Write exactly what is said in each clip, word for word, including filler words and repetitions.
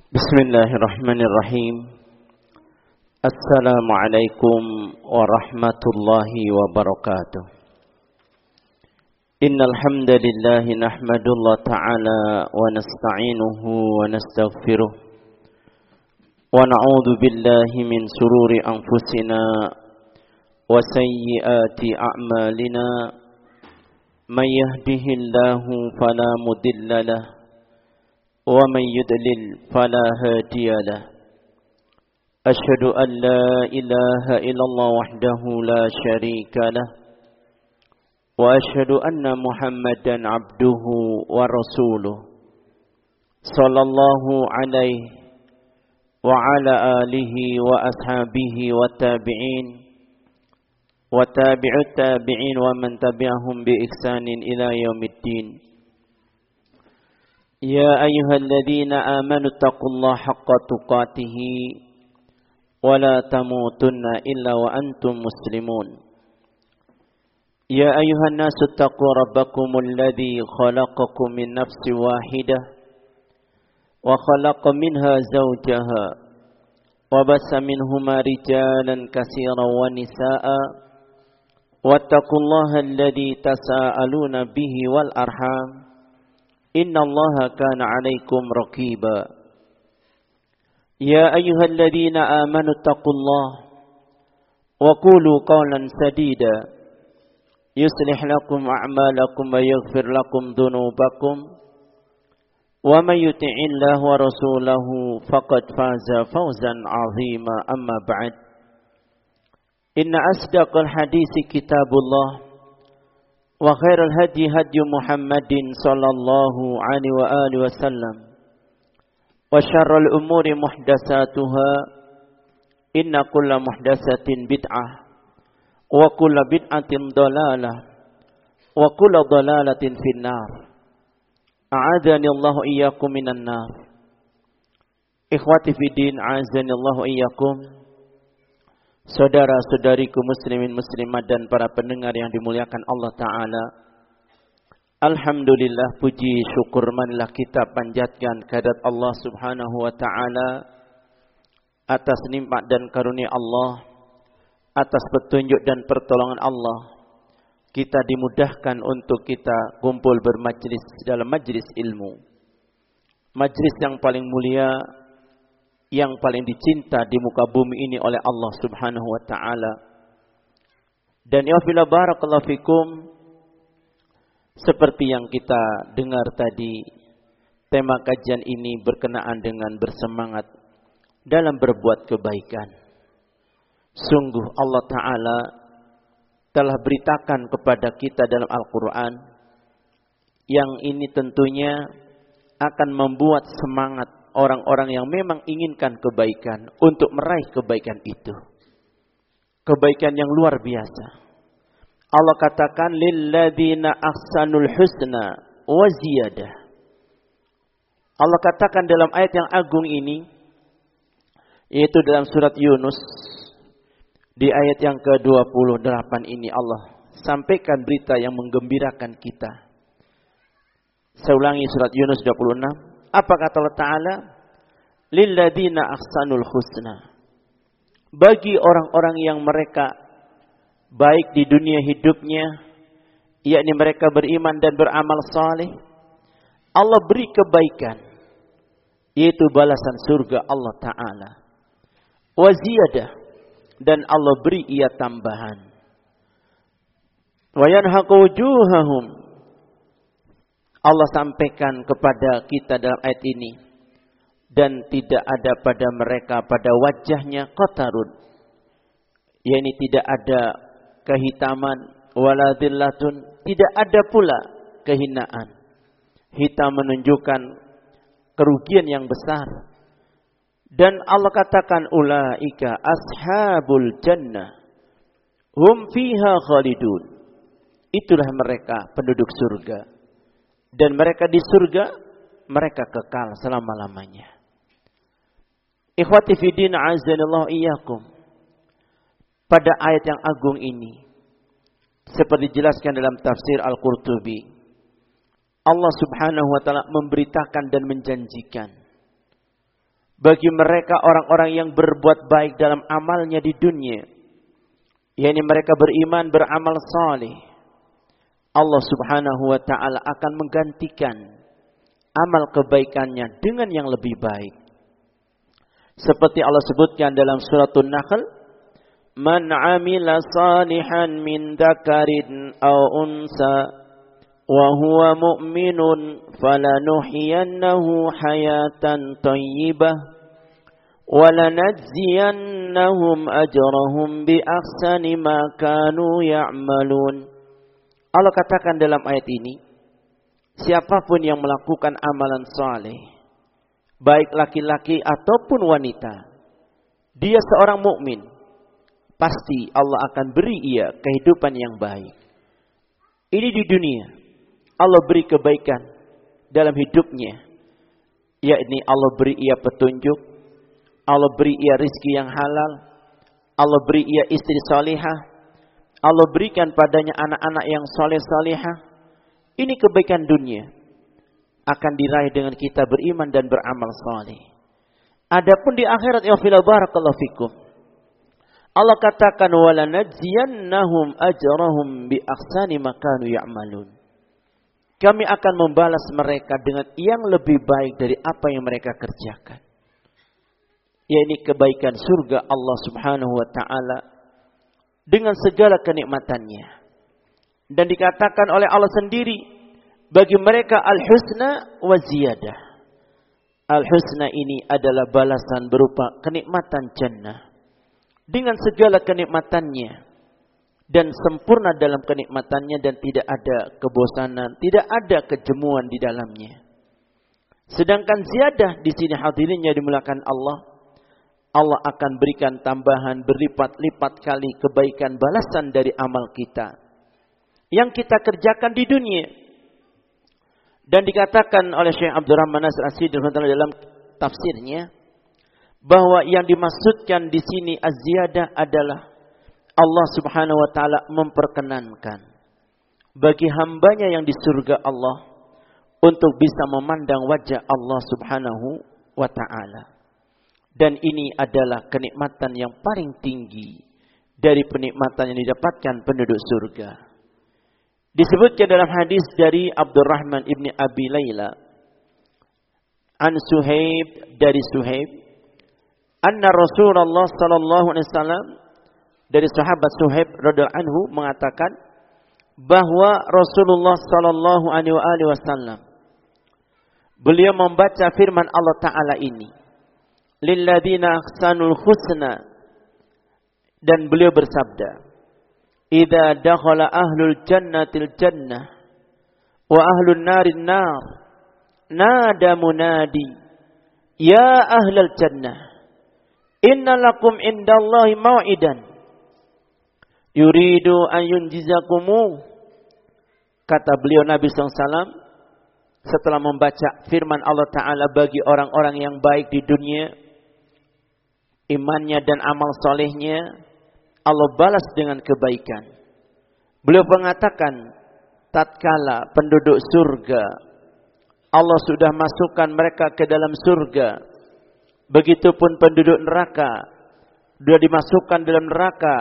Bismillahirrahmanirrahim. Assalamualaikum warahmatullahi wabarakatuh. Innal hamdalillah nahmadullah ta'ala wa nasta'inuhu wa nastaghfiruh wa na'udzu billahi min sururi anfusina wa sayyiati a'malina. May yahdihillahu fala mudilla lahu ومن يضلل فلا هادي له. أشهد أن لا إله إلا الله وحده لا شريك له وأشهد أن محمدا عبده ورسوله صلى الله عليه وعلى آله وأصحابه والتابعين وتابع التابعين ومن تبعهم بإحسان إلى يوم الدين. يا أيها الذين آمنوا اتقوا الله حق تقاته ولا تموتن إلا وأنتم مسلمون. يا أيها الناس اتقوا ربكم الذي خلقكم من نفس واحدة وخلق منها زوجها وبث منهما رجالا كثيرا ونساء واتقوا الله الذي تساءلون به والأرحام Inna Allah kana alaikum raqiba. Ya ayyuhalladzina amanu taqullaha wa qulu qawlan sadida yuslih lakum a'malakum wa yaghfir lakum dhunubakum wa may yuti'illaha wa rasulahu faqad faza fawzan 'azima. Amma ba'd. Inna asdaqal hadisi kitabullah wa khairal hadi hadi Muhammadin sallallahu alaihi wa alihi wasallam wa syarrul umuri muhdatsatuha inna kulla muhdatsatin bid'ah wa kulla bid'atin dhalalah wa kulla dhalalatin finnar. A'adzani Allahu iyyakum minan nar. Ikhwati fiddin, a'adzani Allahu iyyakum. Saudara-saudariku muslimin muslimat dan para pendengar yang dimuliakan Allah Ta'ala, alhamdulillah, puji syukur marilah kita panjatkan kehadirat Allah Subhanahu wa Ta'ala atas nikmat dan karunia Allah, atas petunjuk dan pertolongan Allah. Kita dimudahkan untuk kita kumpul bermajlis dalam majlis ilmu, majlis yang paling mulia, yang paling dicinta di muka bumi ini oleh Allah Subhanahu wa Ta'ala. Dan ya fila barakallahu fikum, seperti yang kita dengar tadi, tema kajian ini berkenaan dengan bersemangat dalam berbuat kebaikan. Sungguh Allah Ta'ala telah beritakan kepada kita dalam Al-Quran, yang ini tentunya akan membuat semangat orang-orang yang memang inginkan kebaikan untuk meraih kebaikan itu. Kebaikan yang luar biasa. Allah katakan lilladzina ahsanul husna wa ziyadah. Allah katakan dalam ayat yang agung ini, yaitu dalam surat Yunus, di ayat yang ke dua puluh delapan ini Allah sampaikan berita yang menggembirakan kita. Saya ulangi surat Yunus dua puluh enam. Apa kata Allah Ta'ala? Lilladzina ahsanul husna. Bagi orang-orang yang mereka baik di dunia hidupnya, yakni mereka beriman dan beramal saleh, Allah beri kebaikan, yaitu balasan surga Allah Ta'ala. Wa ziyadah, dan Allah beri ia tambahan. Wa yanhaqu wujuhahum. Allah sampaikan kepada kita dalam ayat ini, dan tidak ada pada mereka pada wajahnya qatarun, yakni tidak ada kehitaman, wala dhillatun, tidak ada pula kehinaan. Hitam menunjukkan kerugian yang besar. Dan Allah katakan ulaika ashabul jannah hum fiha khalidun. Itulah mereka penduduk surga. Dan mereka di surga, mereka kekal selama-lamanya. Ikhwati fiddin, a'azzanallahu iyyakum. Pada ayat yang agung ini, seperti dijelaskan dalam tafsir Al-Qurtubi, Allah Subhanahu wa taala memberitakan dan menjanjikan bagi mereka orang-orang yang berbuat baik dalam amalnya di dunia, yakni mereka beriman, beramal saleh, Allah Subhanahu wa taala akan menggantikan amal kebaikannya dengan yang lebih baik. Seperti Allah sebutkan dalam suratul Nahl, "Man 'amila salihan min dzakarin aw unsa wa huwa mu'minun falanuhyiyannahu hayatan thayyibah wa lanajziyannahum ajrahum bi ahsani ma kanu ya'malun." Allah katakan dalam ayat ini, siapapun yang melakukan amalan saleh, baik laki-laki ataupun wanita, dia seorang mukmin, pasti Allah akan beri ia kehidupan yang baik. Ini di dunia, Allah beri kebaikan dalam hidupnya, yakni Allah beri ia petunjuk, Allah beri ia rizki yang halal, Allah beri ia istri salihah, Allah berikan padanya anak-anak yang saleh-salihah. Ini kebaikan dunia akan diraih dengan kita beriman dan beramal saleh. Adapun di akhirat, ya fil barakallahu fikum, Allah katakan wala najziyannahum ajrahum bi ahsani ma kanu ya'malun. Kami akan membalas mereka dengan yang lebih baik dari apa yang mereka kerjakan. Yaitu kebaikan surga Allah Subhanahu wa taala dengan segala kenikmatannya. Dan dikatakan oleh Allah sendiri, bagi mereka al-husna wa ziyadah. Al-husna ini adalah balasan berupa kenikmatan jannah dengan segala kenikmatannya dan sempurna dalam kenikmatannya, dan tidak ada kebosanan, tidak ada kejemuan di dalamnya. Sedangkan ziyadah di sini hadirinnya dimulakan Allah, Allah akan berikan tambahan berlipat-lipat kali kebaikan balasan dari amal kita yang kita kerjakan di dunia. Dan dikatakan oleh Syekh Abdurrahman Nasir As-Sa'di dalam tafsirnya bahwa yang dimaksudkan di sini az-ziyadah adalah Allah Subhanahu wa taala memperkenankan bagi hambanya yang di surga Allah untuk bisa memandang wajah Allah Subhanahu wa taala. Dan ini adalah kenikmatan yang paling tinggi dari penikmatan yang didapatkan penduduk surga. Disebutkan dalam hadis dari Abdurrahman ibni Abi Layla an Suhaib, dari Suhaib, anna Rasulullah sallallahu alaihi wasallam, dari sahabat Suhaib radhiyallahu anhu mengatakan bahwa Rasulullah sallallahu alaihi wasallam beliau membaca firman Allah taala ini, lilladzina ahsanul husna, dan beliau bersabda, idza dakhala ahlul jannatil jannah wa ahlun narin nar nada munadi ya ahlal jannah inna lakum indallahi mau'idan yuridu an yunjizakumu. Kata beliau Nabi sallallahu alaihi wasallam setelah membaca firman Allah Ta'ala bagi orang-orang yang baik di dunia, imannya dan amal solehnya Allah balas dengan kebaikan. Beliau mengatakan, tatkala penduduk surga Allah sudah masukkan mereka ke dalam surga, begitupun penduduk neraka sudah dimasukkan dalam neraka,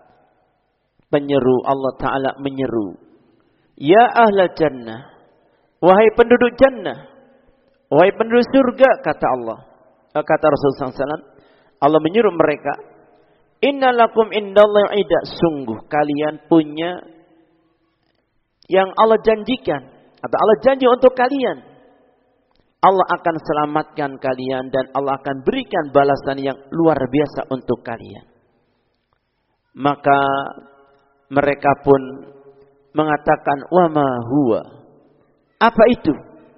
penyeru Allah Ta'ala menyeru, ya ahlal jannah, wahai penduduk jannah, wahai penduduk surga, kata Allah, kata Rasulullah sallallahu alaihi wasallam, Allah menyuruh mereka, innalakum indallahi ida, sungguh kalian punya yang Allah janjikan, atau Allah janji untuk kalian. Allah akan selamatkan kalian dan Allah akan berikan balasan yang luar biasa untuk kalian. Maka mereka pun mengatakan, wa ma huwa, apa itu?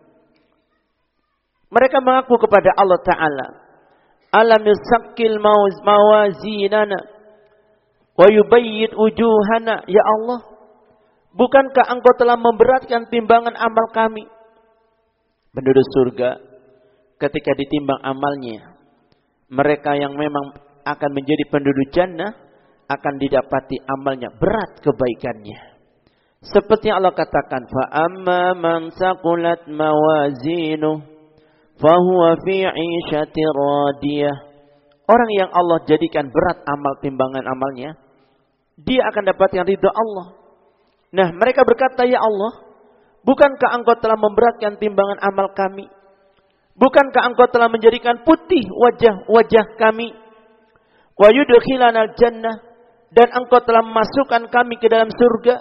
Mereka mengaku kepada Allah Ta'ala, alam yusakkil mawazinana wa yubayyid wujuhana, ya Allah, bukankah engkau telah memberatkan timbangan amal kami? Penduduk surga ketika ditimbang amalnya, mereka yang memang akan menjadi penduduk jannah akan didapati amalnya berat kebaikannya. Seperti Allah katakan, fa amma man saqulat mawazinuh, fahuwa fi 'ishatir radiyah. Orang yang Allah jadikan berat amal timbangan amalnya, dia akan dapatkan ridha Allah. Nah, mereka berkata, ya Allah, bukankah Engkau telah memberatkan timbangan amal kami? Bukankah Engkau telah menjadikan putih wajah-wajah kami? Wa yudkhilana al-jannah, dan Engkau telah memasukkan kami ke dalam surga.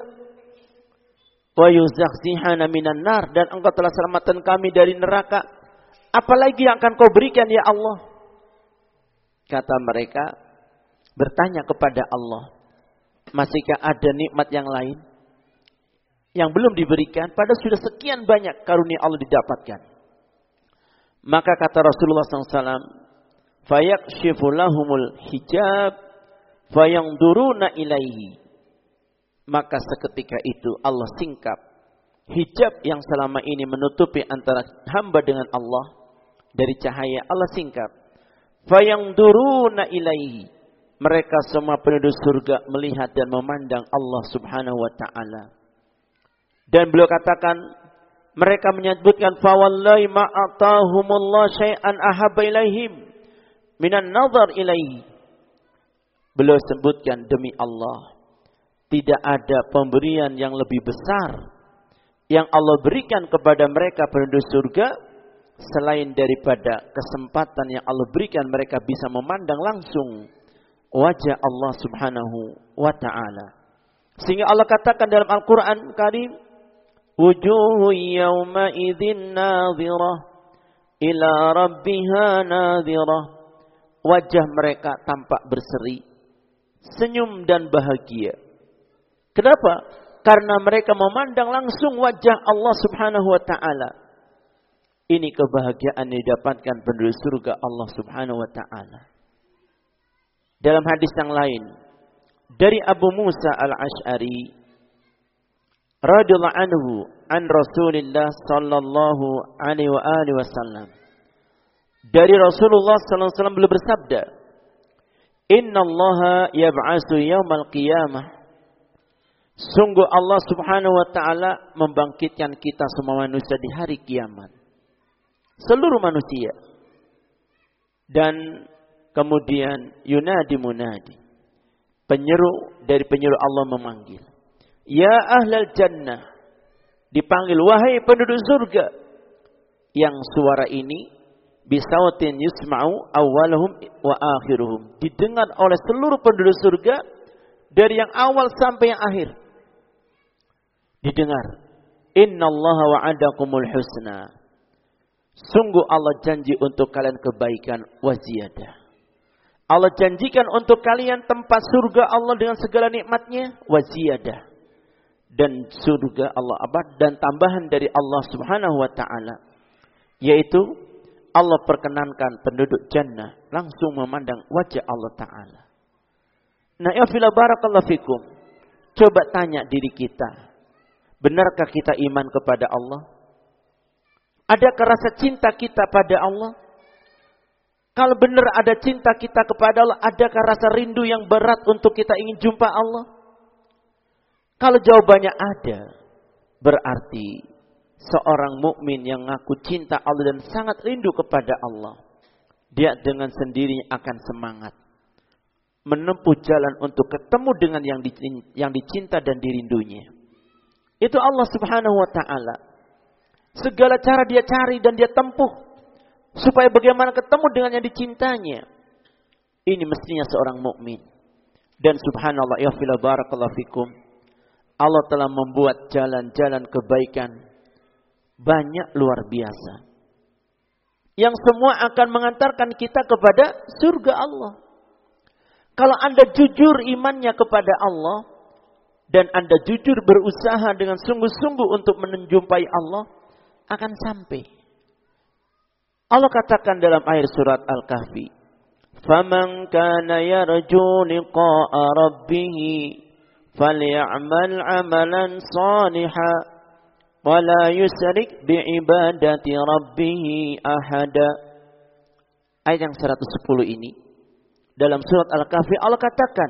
Wa yuzakhzihana minan nar, dan Engkau telah selamatkan kami dari neraka. Apalagi yang akan Kau berikan ya Allah? Kata mereka bertanya kepada Allah, masihkah ada nikmat yang lain yang belum diberikan? Padahal sudah sekian banyak karunia Allah didapatkan. Maka kata Rasulullah shallallahu alaihi wasallam, fayakshifu lahumul hijab fayanduruna ilaihi. Maka seketika itu Allah singkap hijab yang selama ini menutupi antara hamba dengan Allah dari cahaya. Allah singkap. Fayanduruna ilaihi. Mereka semua penduduk surga melihat dan memandang Allah subhanahu wa ta'ala. Dan beliau katakan, mereka menyebutkan, fawallahi ma'atahumullah syai'an ahabba ilaihim minan nazar ilaihi. Beliau sebutkan, demi Allah, tidak ada pemberian yang lebih besar yang Allah berikan kepada mereka penduduk surga selain daripada kesempatan yang Allah berikan mereka bisa memandang langsung wajah Allah subhanahu wa ta'ala. Sehingga Allah katakan dalam Al-Quran Karim, wujuhu yawma idzin nadhirah ila rabbiha nadhirah. Wajah mereka tampak berseri, senyum dan bahagia. Kenapa? Karena mereka memandang langsung wajah Allah subhanahu wa ta'ala. Ini kebahagiaan yang didapatkan penduduk surga Allah subhanahu wa ta'ala. Dalam hadis yang lain, dari Abu Musa al-Ash'ari radhiyallahu anhu an Rasulillah sallallahu alaihi wa alihi wasallam. Dari Rasulullah sallallahu alaihi wasallam beliau bersabda, "Inna Allaha yab'atsu yaumal qiyamah." Sungguh Allah subhanahu wa ta'ala membangkitkan kita semua manusia di hari kiamat. Seluruh manusia. Dan kemudian yunadi munadi. Penyeru dari penyeru Allah memanggil. Ya ahlal jannah. Dipanggil, wahai penduduk surga. Yang suara ini bisautin yusma'u awwaluhum wa akhiruhum. Didengar oleh seluruh penduduk surga dari yang awal sampai yang akhir. Didengar. Innallaha wa'adakumul husna. Sungguh Allah janji untuk kalian kebaikan waziyadah. Allah janjikan untuk kalian tempat surga Allah dengan segala nikmatnya waziyadah. Dan surga Allah abad dan tambahan dari Allah subhanahu wa ta'ala. Yaitu Allah perkenankan penduduk jannah langsung memandang wajah Allah ta'ala. Nah, ya fila barakallahu fikum. Coba tanya diri kita. Benarkah kita iman kepada Allah? Adakah rasa cinta kita pada Allah? Kalau benar ada cinta kita kepada Allah, adakah rasa rindu yang berat untuk kita ingin jumpa Allah? Kalau jawabannya ada, berarti seorang mukmin yang ngaku cinta Allah dan sangat rindu kepada Allah, dia dengan sendirinya akan semangat menempuh jalan untuk ketemu dengan yang yang dicinta dan dirindunya. Itu Allah subhanahu wa ta'ala. Segala cara dia cari dan dia tempuh supaya bagaimana ketemu dengan yang dicintanya. Ini mestinya seorang mukmin. Dan subhanallah, ya fila barakallahu fikum, Allah telah membuat jalan-jalan kebaikan banyak luar biasa, yang semua akan mengantarkan kita kepada surga Allah. Kalau Anda jujur imannya kepada Allah dan Anda jujur berusaha dengan sungguh-sungguh untuk menjumpai Allah, akan sampai. Allah katakan dalam ayat surat Al-Kahfi, "Faman kana yarju liqa'a rabbih falyamal 'amalan shalihan wa la yusyrik bi'ibadati rabbih ahada." Ayat yang seratus sepuluh ini dalam surat Al-Kahfi Allah katakan,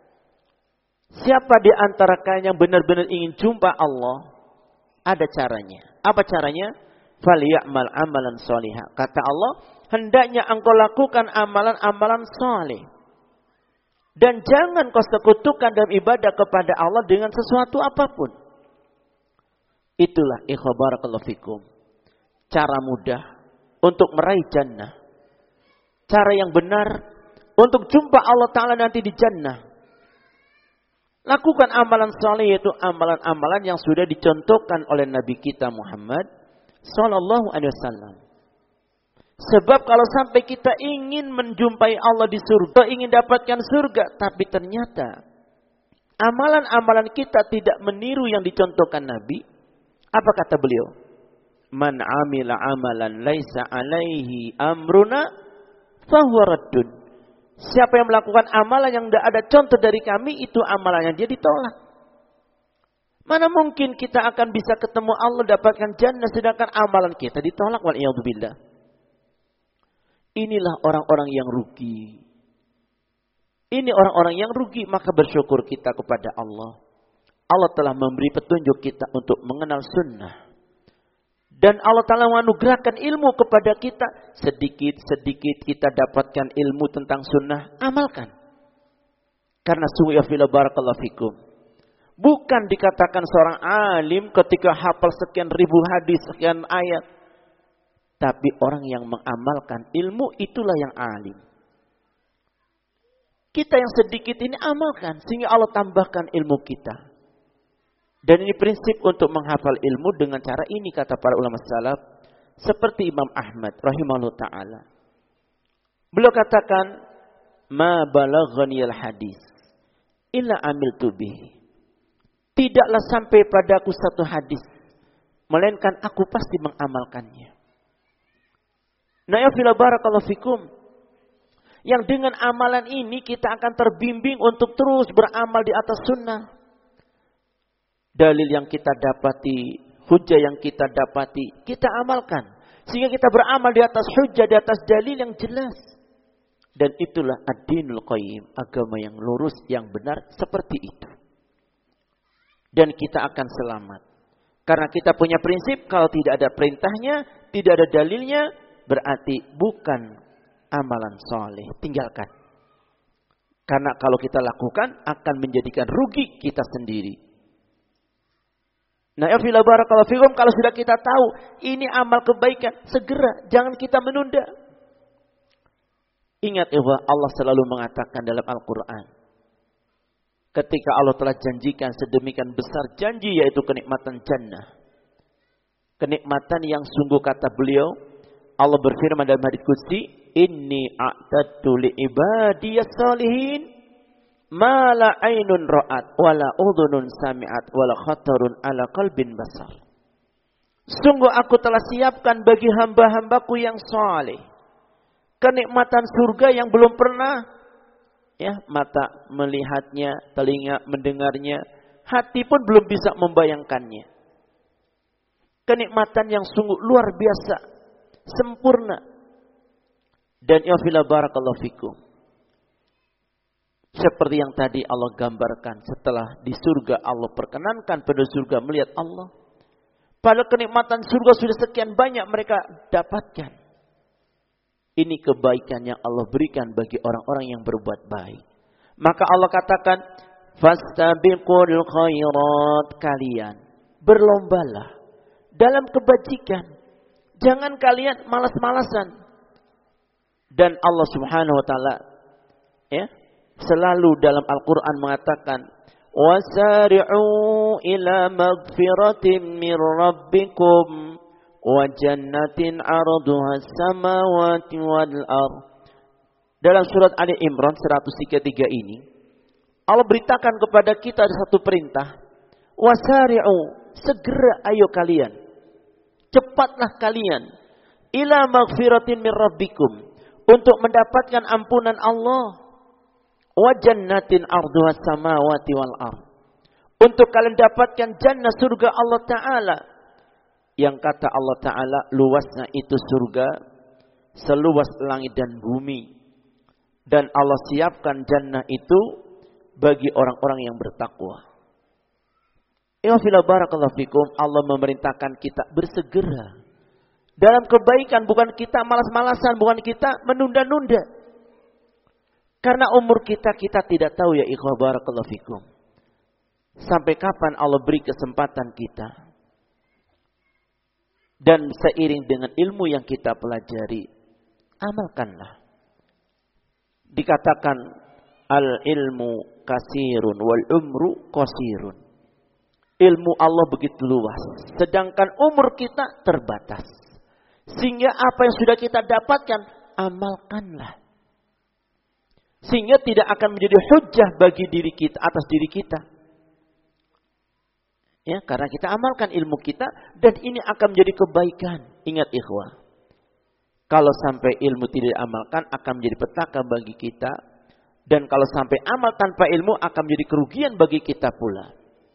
siapa di antara kalian yang benar-benar ingin jumpa Allah, ada caranya. Apa caranya? Falyamal amalan sholiha. Kata Allah, hendaknya engkau lakukan amalan-amalan saleh. Dan jangan kau sekutukan dalam ibadah kepada Allah dengan sesuatu apapun. Itulah ikhwah barakallahu fikum. Cara mudah untuk meraih jannah. Cara yang benar untuk jumpa Allah Ta'ala nanti di jannah. Lakukan amalan saleh, yaitu amalan-amalan yang sudah dicontohkan oleh Nabi kita Muhammad Sallallahu Alaihi Wasallam. Sebab kalau sampai kita ingin menjumpai Allah di surga, ingin dapatkan surga, tapi ternyata amalan-amalan kita tidak meniru yang dicontohkan Nabi, apa kata beliau? Man amila amalan laisa alaihi amruna fahuwa raddun. Siapa yang melakukan amalan yang tidak ada contoh dari kami, itu amalannya dia ditolak. Mana mungkin kita akan bisa ketemu Allah, dapatkan jannah, sedangkan amalan kita ditolak, wal'iyadzubillah. Inilah orang-orang yang rugi. Ini orang-orang yang rugi, maka bersyukur kita kepada Allah. Allah telah memberi petunjuk kita untuk mengenal sunnah. Dan Allah Ta'ala menganugerahkan ilmu kepada kita. Sedikit-sedikit kita dapatkan ilmu tentang sunnah, amalkan. Karena sungguh ya fila barakallahu fikum. Bukan dikatakan seorang alim ketika hafal sekian ribu hadis, sekian ayat. Tapi orang yang mengamalkan ilmu, itulah yang alim. Kita yang sedikit ini amalkan, sehingga Allah tambahkan ilmu kita. Dan ini prinsip untuk menghafal ilmu dengan cara ini, kata para ulama salaf. Seperti Imam Ahmad rahimahullah ta'ala. Beliau katakan, ma balaghaniyal hadis illa amiltu bihi. Tidaklah sampai padaku satu hadis, melainkan aku pasti mengamalkannya. Nah ya fila barakallahu fikum. Yang dengan amalan ini kita akan terbimbing untuk terus beramal di atas sunnah. Dalil yang kita dapati, hujah yang kita dapati, kita amalkan. Sehingga kita beramal di atas hujah, di atas dalil yang jelas. Dan itulah ad-dinul qayyim, agama yang lurus, yang benar, seperti itu. Dan kita akan selamat. Karena kita punya prinsip, kalau tidak ada perintahnya, tidak ada dalilnya, berarti bukan amalan soleh. Tinggalkan. Karena kalau kita lakukan, akan menjadikan rugi kita sendiri. Nah, ya fila barakallahu fikum, kalau sudah kita tahu ini amal kebaikan, segera, jangan kita menunda. Ingat ya, Allah selalu mengatakan dalam Al-Quran, ketika Allah telah janjikan sedemikian besar janji, yaitu kenikmatan jannah. Kenikmatan yang sungguh, kata beliau, Allah berfirman dalam hadits qudsi, inni a'tadtu li ibadiyas salihin ma la ainun ra'at wala udhunun sami'at wala khatarun ala qalbin basar. Sungguh aku telah siapkan bagi hamba-hambaku yang saleh kenikmatan surga yang belum pernah ya mata melihatnya, telinga mendengarnya, hati pun belum bisa membayangkannya. Kenikmatan yang sungguh luar biasa, sempurna. Dan ya fila barakallahu fikum, seperti yang tadi Allah gambarkan, setelah di surga Allah perkenankan pada surga melihat Allah. Padahal kenikmatan surga sudah sekian banyak mereka dapatkan. Ini kebaikan yang Allah berikan bagi orang-orang yang berbuat baik. Maka Allah katakan, fastabiqul khairat, kalian berlombalah dalam kebajikan. Jangan kalian malas-malasan. Dan Allah Subhanahu wa taala ya selalu dalam Al-Quran mengatakan, wasari'u ila magfiratin min rabbikum wa jannatin arduha samawati wal ardh. Dalam surat Ali Imran seratus tiga puluh tiga ini, Allah beritakan kepada kita ada satu perintah. Wasari'u, segera ayo kalian, cepatlah kalian, ila magfiratin min rabbikum, untuk mendapatkan ampunan Allah. Wa jannatin arduha samawati wal ardh, untuk kalian dapatkan jannah surga Allah Ta'ala, yang kata Allah Ta'ala luasnya itu surga seluas langit dan bumi. Dan Allah siapkan jannah itu bagi orang-orang yang bertakwa. Ya fila barakallahu fikum, Allah memerintahkan kita bersegera dalam kebaikan, bukan kita malas-malasan, bukan kita menunda-nunda. Karena umur kita, kita tidak tahu ya ikhwah barakallahu fikum. Sampai kapan Allah beri kesempatan kita. Dan seiring dengan ilmu yang kita pelajari, amalkanlah. Dikatakan al-ilmu kasirun wal umru qasirun. Ilmu Allah begitu luas, sedangkan umur kita terbatas. Sehingga apa yang sudah kita dapatkan, amalkanlah. Sehingga tidak akan menjadi hujjah bagi diri kita, atas diri kita. Ya, karena kita amalkan ilmu kita, dan ini akan menjadi kebaikan. Ingat ikhwah, kalau sampai ilmu tidak diamalkan, akan menjadi petaka bagi kita. Dan kalau sampai amal tanpa ilmu, akan menjadi kerugian bagi kita pula.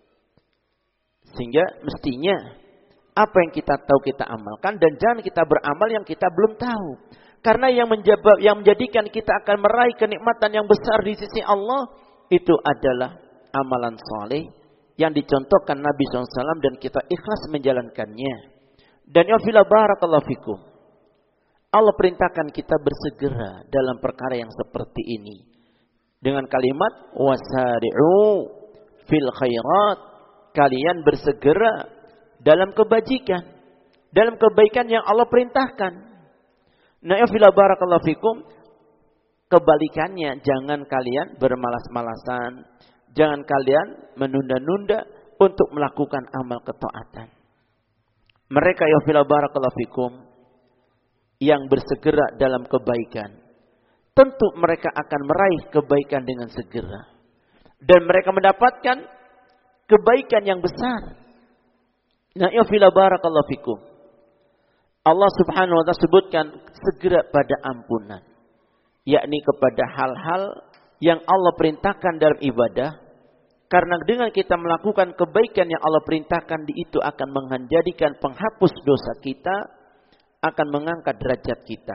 Sehingga mestinya, apa yang kita tahu kita amalkan, dan jangan kita beramal yang kita belum tahu. Karena yang, menjabab, yang menjadikan kita akan meraih kenikmatan yang besar di sisi Allah, itu adalah amalan soleh yang dicontohkan Nabi shallallahu alaihi wasallam dan kita ikhlas menjalankannya. Dan ya fila barakallahu fikum, Allah perintahkan kita bersegera dalam perkara yang seperti ini. Dengan kalimat, wasari'u fil khairat. Kalian bersegera dalam kebajikan. Dalam kebaikan yang Allah perintahkan. Nah ya fila barakallahu fikum, kebalikannya, jangan kalian bermalas-malasan. Jangan kalian menunda-nunda untuk melakukan amal ketaatan. Mereka ya fila barakallahu fikum, yang bersegera dalam kebaikan, tentu mereka akan meraih kebaikan dengan segera. Dan mereka mendapatkan kebaikan yang besar. Nah ya fila barakallahu fikum, Allah subhanahu wa ta'ala sebutkan segera pada ampunan. Yakni kepada hal-hal yang Allah perintahkan dalam ibadah. Karena dengan kita melakukan kebaikan yang Allah perintahkan, di itu akan menjadikan penghapus dosa kita, akan mengangkat derajat kita.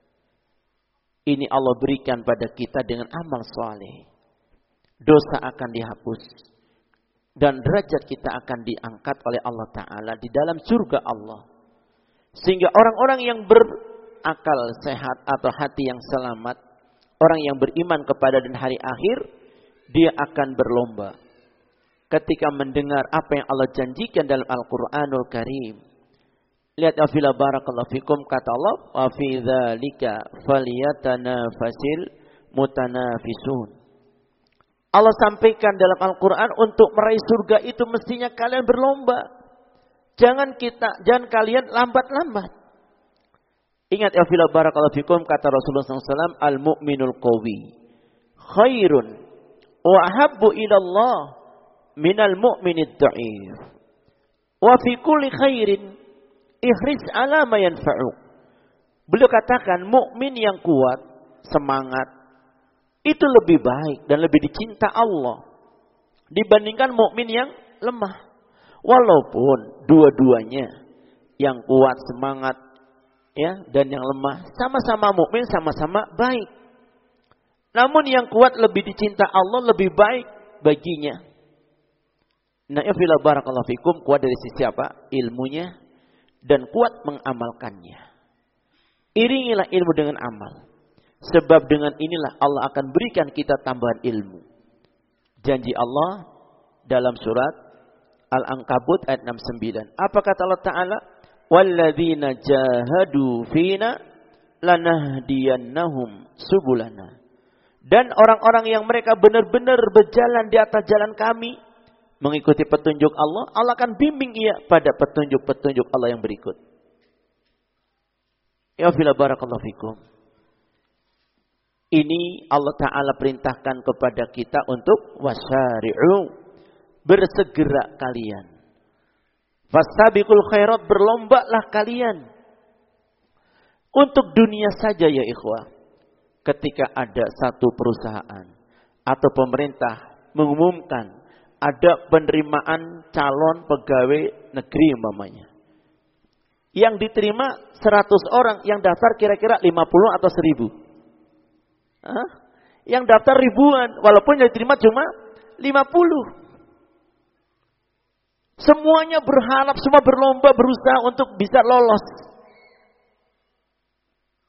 Ini Allah berikan pada kita dengan amal saleh. Dosa akan dihapus. Dan derajat kita akan diangkat oleh Allah Ta'ala di dalam surga Allah. Sehingga orang-orang yang berakal sehat atau hati yang selamat, orang yang beriman kepada dan hari akhir, dia akan berlomba ketika mendengar apa yang Allah janjikan dalam Al-Quranul Karim. Lihat afila barakallahu fikum, kata Allah, wa fi dzalika falyatanafasil mutanafisun. Allah sampaikan dalam Al-Quran, untuk meraih surga itu mestinya kalian berlomba. Jangan kita, jangan kalian lambat-lambat. Ingat ya fila barakallahu fikum, kata Rasulullah sallallahu alaihi wasallam, al-mu'minul qawi khairun wa ahabbu ila Allah minal mu'minid dha'if. Wa fi kulli khairin ihris ala ma yanfa'u. Beliau katakan, mukmin yang kuat, semangat, itu lebih baik dan lebih dicinta Allah dibandingkan mukmin yang lemah. Walaupun dua-duanya, yang kuat semangat ya dan yang lemah, sama-sama mukmin, sama-sama baik. Namun yang kuat lebih dicinta Allah, lebih baik baginya. Nah, ya fila barakallahu fikum, kuat dari sisi apa? Ilmunya, dan kuat mengamalkannya. Iringilah ilmu dengan amal. Sebab dengan inilah Allah akan berikan kita tambahan ilmu. Janji Allah dalam surat Al-Ankabut ayat enam puluh sembilan. Apa kata Allah Ta'ala? Walladzina jahadu fina lanahdiyannahum subulana. Dan orang-orang yang mereka benar-benar berjalan di atas jalan kami, mengikuti petunjuk Allah, Allah akan bimbing ia pada petunjuk-petunjuk Allah yang berikut. Ya fila barakallahu fikum. Ini Allah Ta'ala perintahkan kepada kita untuk wasari'u, bersegera kalian. Fastabiqul khairat, berlombalah kalian. Untuk dunia saja ya ikhwah. Ketika ada satu perusahaan atau pemerintah mengumumkan ada penerimaan calon pegawai negeri umpamanya. Yang diterima seratus orang, yang daftar kira-kira lima puluh atau seribu. Hah? Yang daftar ribuan, walaupun yang diterima cuma lima puluh. Semuanya berharap, semua berlomba berusaha untuk bisa lolos.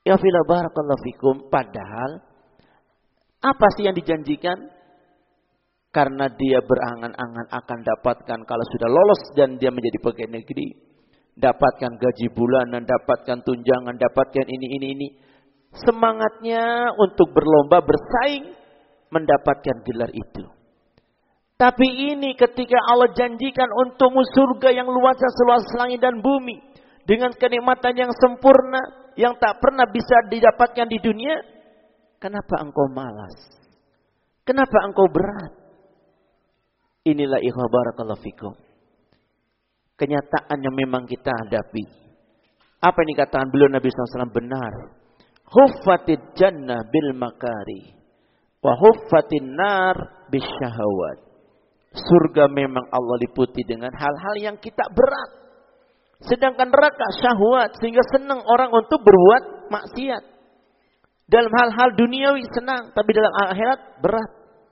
Ya fila barakallahu fikum. Padahal apa sih yang dijanjikan? Karena dia berangan-angan akan dapatkan kalau sudah lolos dan dia menjadi pegawai negeri, dapatkan gaji bulanan, dapatkan tunjangan, dapatkan ini ini ini. Semangatnya untuk berlomba bersaing mendapatkan gelar itu. Tapi ini ketika Allah janjikan untukmu surga yang luas seluas langit dan bumi dengan kenikmatan yang sempurna yang tak pernah bisa didapatkan di dunia, kenapa engkau malas? Kenapa engkau berat? Inilah ikhwah barakallahu fikum. Kenyataan yang memang kita hadapi. Apa yang dikatakan beliau Nabi shallallahu alaihi wasallam benar. Huffatid jannah bil makari wa huffatin nar bis syahawat. Surga memang Allah liputi dengan hal-hal yang kita berat. Sedangkan neraka syahwat, sehingga senang orang untuk berbuat maksiat. Dalam hal-hal duniawi senang, tapi dalam akhirat berat.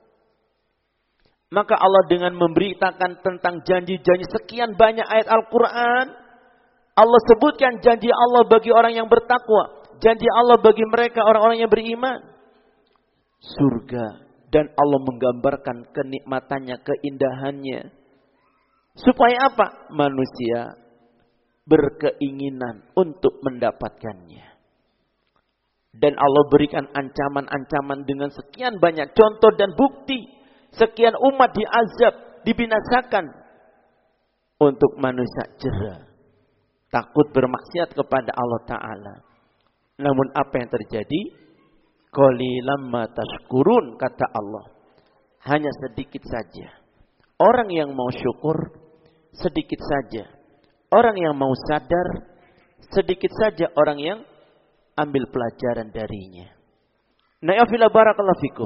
Maka Allah dengan memberitakan tentang janji-janji sekian banyak ayat Al-Quran, Allah sebutkan janji Allah bagi orang yang bertakwa, janji Allah bagi mereka orang-orang yang beriman. Surga. Dan Allah menggambarkan kenikmatannya, keindahannya. Supaya apa? Manusia berkeinginan untuk mendapatkannya. Dan Allah berikan ancaman-ancaman dengan sekian banyak contoh dan bukti. Sekian umat diazab, dibinasakan. Untuk manusia jera. Takut bermaksiat kepada Allah Ta'ala. Namun apa yang terjadi? Qalilan ma tashkurun, kata Allah. Hanya sedikit saja. Orang yang mau syukur, sedikit saja. Orang yang mau sadar, sedikit saja orang yang ambil pelajaran darinya. Nah, ya fila barakallahu fikum.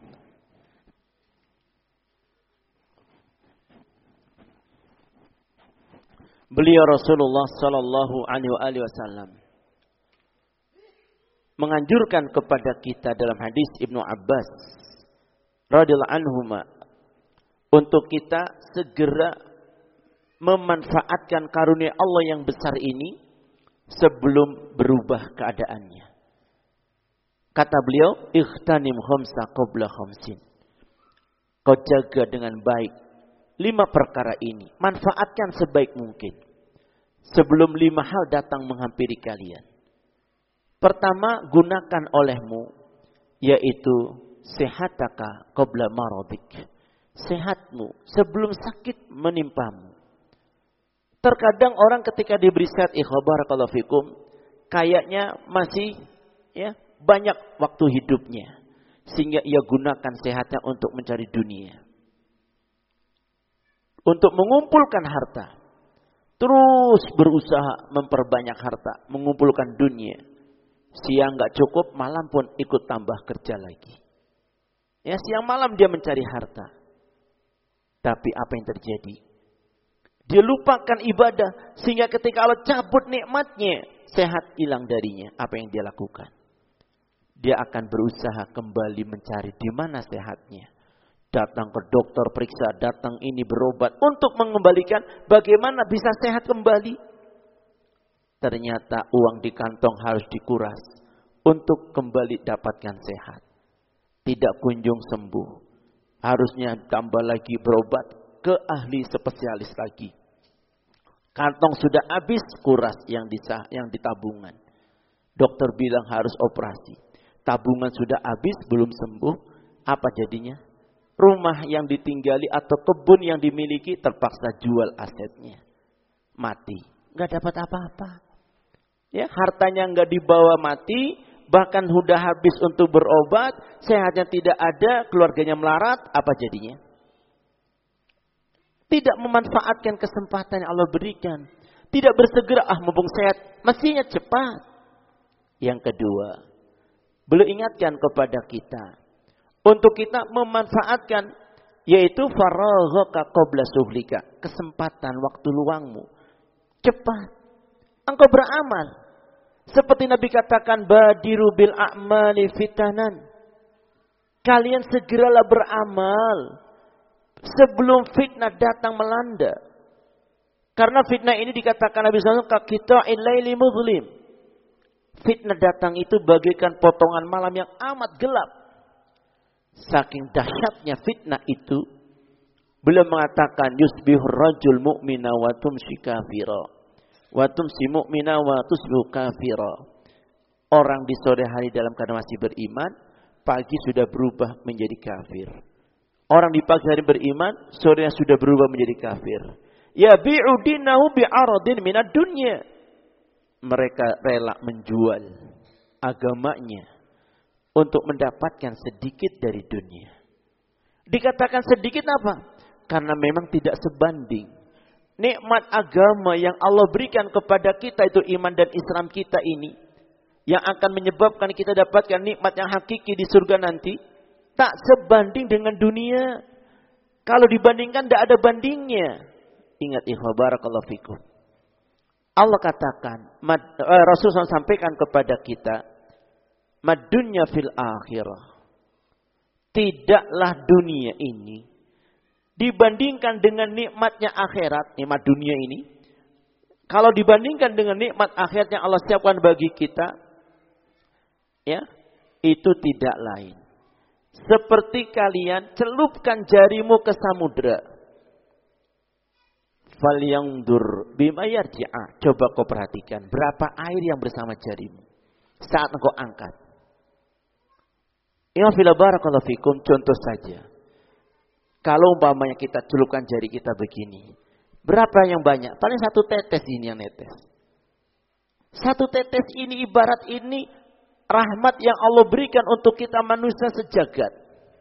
Beliau Rasulullah sallallahu alaihi wasallam menganjurkan kepada kita dalam hadis Ibnu Abbas radhiyallahu anhuma untuk kita segera memanfaatkan karunia Allah yang besar ini sebelum berubah keadaannya. Kata beliau, ikhtanim khamsa qabla khamsin. Kau jaga dengan baik lima perkara ini, manfaatkan sebaik mungkin sebelum lima hal datang menghampiri kalian. Pertama, gunakan olehmu, yaitu sehataka qabla maradik. Sehatmu sebelum sakit menimpamu. Terkadang orang ketika diberi sehat, ikhwah barakallahu fikum, kayaknya masih ya banyak waktu hidupnya. Sehingga ia gunakan sehatnya untuk mencari dunia. Untuk mengumpulkan harta. Terus berusaha memperbanyak harta, mengumpulkan dunia. Siang gak cukup, malam pun ikut tambah kerja lagi. Ya, siang malam dia mencari harta. Tapi apa yang terjadi? Dia lupakan ibadah. Sehingga ketika Allah cabut nikmatnya, sehat hilang darinya. Apa yang dia lakukan? Dia akan berusaha kembali mencari di mana sehatnya. Datang ke dokter, periksa, datang ini berobat. Untuk mengembalikan bagaimana bisa sehat kembali. Ternyata uang di kantong harus dikuras untuk kembali dapatkan sehat. Tidak kunjung sembuh. Harusnya tambah lagi berobat ke ahli spesialis lagi. Kantong sudah habis, kuras yang di yang di tabungan. Dokter bilang harus operasi. Tabungan sudah habis, belum sembuh. Apa jadinya? Rumah yang ditinggali atau kebun yang dimiliki terpaksa jual asetnya. Mati. Gak dapat apa-apa. Ya, hartanya enggak dibawa mati, bahkan sudah habis untuk berobat, sehatnya tidak ada, keluarganya melarat, apa jadinya? Tidak memanfaatkan kesempatan yang Allah berikan. Tidak bersegera, ah mumpung sehat, mestinya cepat. Yang kedua, beliau ingatkan kepada kita, untuk kita memanfaatkan, yaitu faraghaka qabla suhlika, kesempatan waktu luangmu. Cepat. Engkau beramal. Seperti Nabi katakan, badiru bil a'mali fitanan. Kalian segeralah beramal sebelum fitnah datang melanda. Karena fitnah ini dikatakan Nabi sallallahu alaihi wasallam ka qita'il laili muzlim. Fitnah datang itu bagaikan potongan malam yang amat gelap. Saking dahsyatnya fitnah itu, beliau mengatakan yusbihur rajul mu'mina wa tumsi kafira wa tumsi mu'mina wa tusbihu kafira. Orang di sore hari dalam keadaan masih beriman, pagi sudah berubah menjadi kafir. Orang di pagi hari beriman, sorenya sudah berubah menjadi kafir. Yabi'u dinahu bi'aradin minad dunya. Mereka rela menjual agamanya untuk mendapatkan sedikit dari dunia. Dikatakan sedikit apa? Karena memang tidak sebanding. Nikmat agama yang Allah berikan kepada kita itu iman dan Islam kita ini, yang akan menyebabkan kita dapatkan nikmat yang hakiki di surga nanti, tak sebanding dengan dunia. Kalau dibandingkan tidak ada bandingnya. Ingat ikhwah barakallahu fikum. Allah katakan, mad, eh, Rasulullah sampaikan kepada kita, mad dunya fil akhirah. Tidaklah dunia ini dibandingkan dengan nikmatnya akhirat, nikmat dunia ini. Kalau dibandingkan dengan nikmat akhirat yang Allah siapkan bagi kita, ya, itu tidak lain. Seperti kalian celupkan jarimu ke samudra. Falyandur bima yarji'a. Coba kau perhatikan berapa air yang bersama jarimu saat engkau angkat. Ya fila barakallahu fikum, contoh saja. Kalau umpamanya kita celupkan jari kita begini, berapa yang banyak? Paling satu tetes ini yang netes. Satu tetes ini ibarat ini rahmat yang Allah berikan untuk kita manusia sejagat.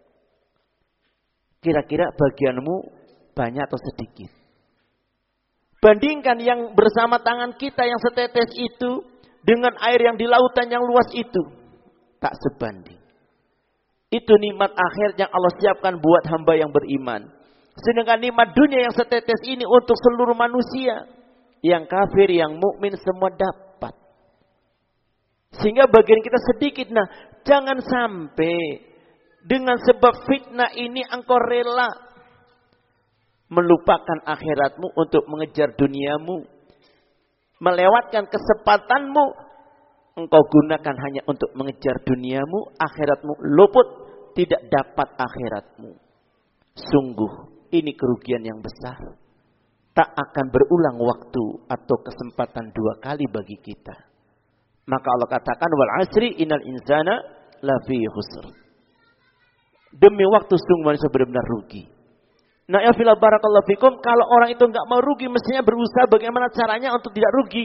Kira-kira bagianmu banyak atau sedikit? Bandingkan yang bersama tangan kita yang setetes itu dengan air yang di lautan yang luas itu. Tak sebanding. Itu nikmat akhir yang Allah siapkan buat hamba yang beriman. Sedangkan nikmat dunia yang setetes ini untuk seluruh manusia. Yang kafir, yang mukmin semua dapat. Sehingga bagian kita sedikit. Nah, jangan sampai dengan sebab fitnah ini engkau rela melupakan akhiratmu untuk mengejar duniamu. Melewatkan kesempatanmu, engkau gunakan hanya untuk mengejar duniamu, akhiratmu luput, tidak dapat akhiratmu. Sungguh, ini kerugian yang besar. Tak akan berulang waktu atau kesempatan dua kali bagi kita. Maka Allah katakan, wal asri innal insana lafi khusr. Demi waktu sungguh manusia benar-benar rugi. Nah ya fila barakallahu fikum, kalau orang itu enggak mau rugi, mestinya berusaha bagaimana caranya untuk tidak rugi.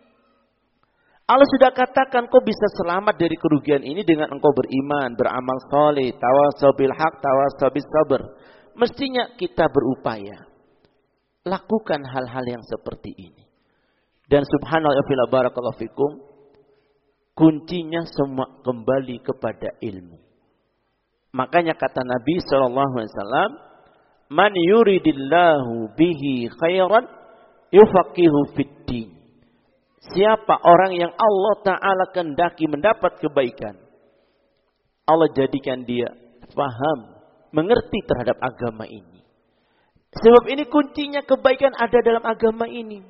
Allah sudah katakan kau bisa selamat dari kerugian ini dengan engkau beriman, beramal saleh, tawasau bil haq, tawasau bis sabr. Mestinya kita berupaya lakukan hal-hal yang seperti ini. Dan subhanallah ya fila barakallahu fikum, kuncinya semua kembali kepada ilmu. Makanya kata Nabi sallallahu alaihi wasallam, man yuridillahu bihi khairan yufaqihu fiddin. Siapa orang yang Allah Ta'ala kehendaki mendapat kebaikan, Allah jadikan dia faham, mengerti terhadap agama ini. Sebab ini kuncinya kebaikan ada dalam agama ini.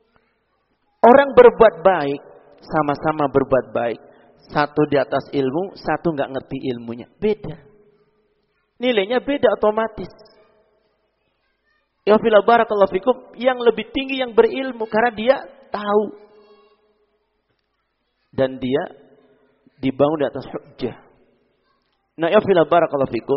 Orang berbuat baik, sama-sama berbuat baik. Satu di atas ilmu, satu nggak ngerti ilmunya. Beda. Nilainya beda otomatis. Ya fila barakallahu fikum, yang lebih tinggi yang berilmu karena dia tahu. Dan dia dibangun di atas hujjah. Nah ya fila barakallahu fikum,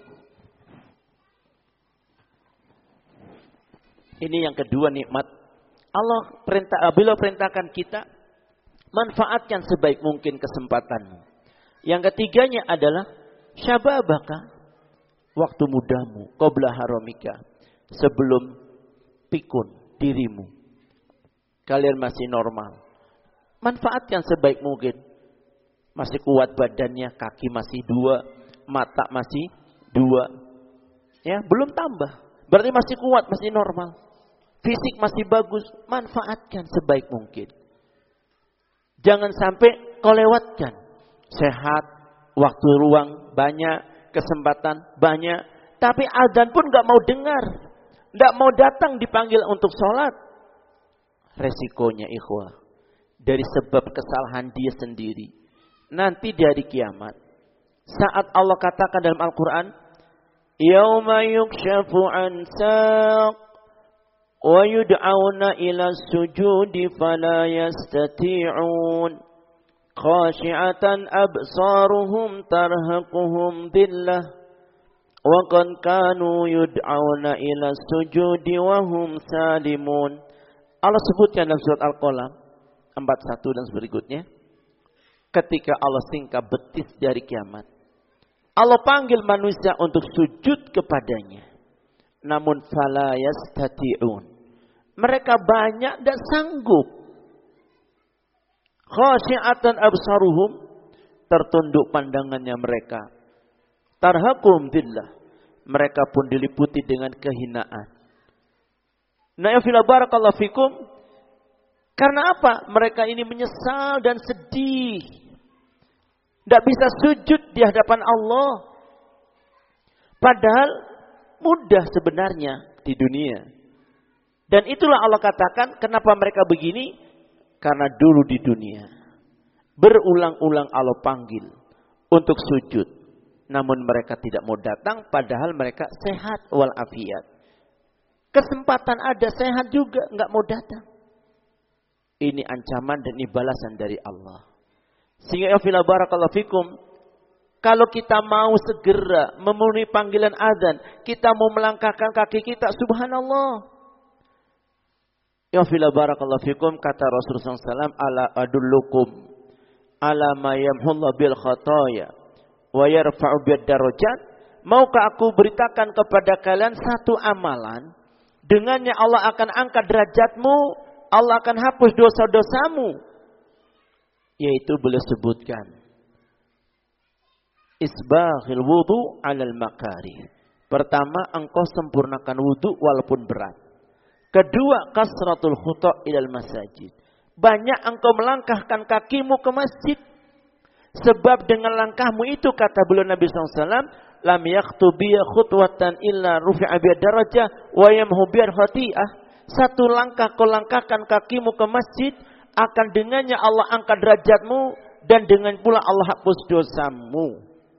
ini yang kedua nikmat. Allah perintah, beliau perintahkan kita manfaatkan sebaik mungkin kesempatanmu. Yang ketiganya adalah syababaka, waktu mudamu, qabla haramika, sebelum pikun dirimu. Kalian masih normal. Manfaatkan sebaik mungkin. Masih kuat badannya, kaki masih dua, mata masih dua. Ya, belum tambah. Berarti masih kuat, masih normal. Fisik masih bagus, manfaatkan sebaik mungkin. Jangan sampai kau lewatkan. Sehat, waktu ruang banyak, kesempatan banyak, tapi adzan pun gak mau dengar. Gak mau datang dipanggil untuk sholat. Resikonya ikhwah, dari sebab kesalahan dia sendiri. Nanti di hari kiamat, saat Allah katakan dalam Al-Quran, Yauma yukshafu an saq wa yud'auna ila sujudi fala yastati'un khashi'atan absaruhum tarhaquhum dhillah wa qad kanu yud'auna ila sujudi wa hum salimun. Allah sebutkan dalam surat Al-Qalam empat puluh satu dan berikutnya, ketika Allah singkap betis dari kiamat, Allah panggil manusia untuk sujud kepadanya. Namun fala yastati'un. Mereka banyak dan sanggup. Khasyi'atan absaruhum. Tertunduk pandangannya mereka. Tarhaquhum dhillah. Mereka pun diliputi dengan kehinaan. Nah ya fila barakallahu fikum. Karena apa? Mereka ini menyesal dan sedih. Tidak bisa sujud di hadapan Allah. Padahal mudah sebenarnya di dunia. Dan itulah Allah katakan kenapa mereka begini. Karena dulu di dunia berulang-ulang Allah panggil untuk sujud. Namun mereka tidak mau datang padahal mereka sehat walafiat. Kesempatan ada, sehat juga, nggak mau datang. Ini ancaman dan ini balasan dari Allah. Sehingga ya fila barakallahu fikum, kalau kita mau segera memenuhi panggilan azan, kita mau melangkahkan kaki kita, subhanallah. Ya fila barakallahu fikum, kata Rasulullah sallallahu alaihi wasallam, ala adullukum ala ma yamhullahu bil khataya wa yarfa'u bid darajat. Maukah aku beritakan kepada kalian satu amalan, dengannya Allah akan angkat derajatmu, Allah akan hapus dosa-dosamu. Yaitu beliau sebutkan isbaghil wudu alal makarih. Pertama, engkau sempurnakan wudu walaupun berat. Kedua, kasratul khuta' ilal masajid. Banyak engkau melangkahkan kakimu ke masjid. Sebab dengan langkahmu itu, kata beliau Nabi sallallahu alaihi wasallam, lam yakhtu biya khutwatan illa rufi'a biya darajah wa yamhu biya khati'ah. Satu langkah kau langkahkan kakimu ke masjid, akan dengannya Allah angkat derajatmu dan dengan pula Allah hapus dosamu.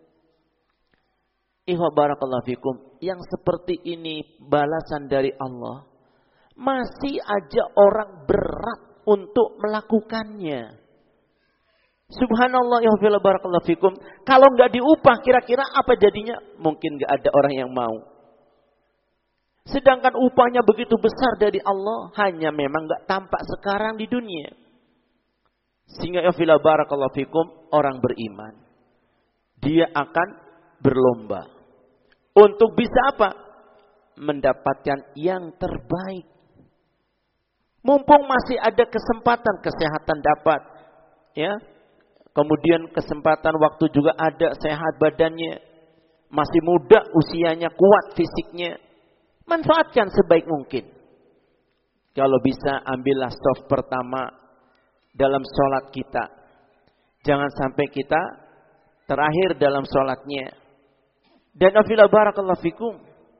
Ikhwa barakallahu fikum, yang seperti ini balasan dari Allah. Masih aja orang berat untuk melakukannya. Subhanallah ya barakallahu fikum. Kalau nggak diupah kira-kira apa jadinya? Mungkin nggak ada orang yang mau. Sedangkan upahnya begitu besar dari Allah, hanya memang nggak tampak sekarang di dunia. Sehingga ya fila barakallahu fikum, orang beriman dia akan berlomba untuk bisa apa? Mendapatkan yang terbaik. Mumpung masih ada kesempatan, kesehatan dapat, ya. Kemudian kesempatan waktu juga ada, sehat badannya, masih muda usianya, kuat fisiknya. Manfaatkan sebaik mungkin. Kalau bisa ambillah soft pertama dalam sholat kita. Jangan sampai kita terakhir dalam sholatnya. Dan afila barakallahu fikum.